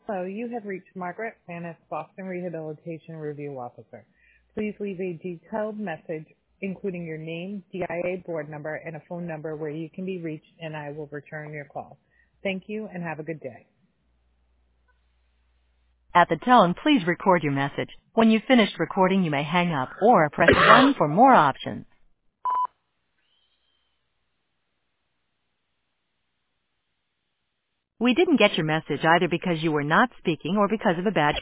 Hello, you have reached Margaret Planis, Boston Rehabilitation Review Officer. Please leave a detailed message, including your name, DIA board number, and a phone number where you can be reached, and I will return your call. Thank you, and have a good day. At the tone, please record your message. When you've finished recording, you may hang up or press 1 for more options. We didn't get your message either because you were not speaking or because of a bad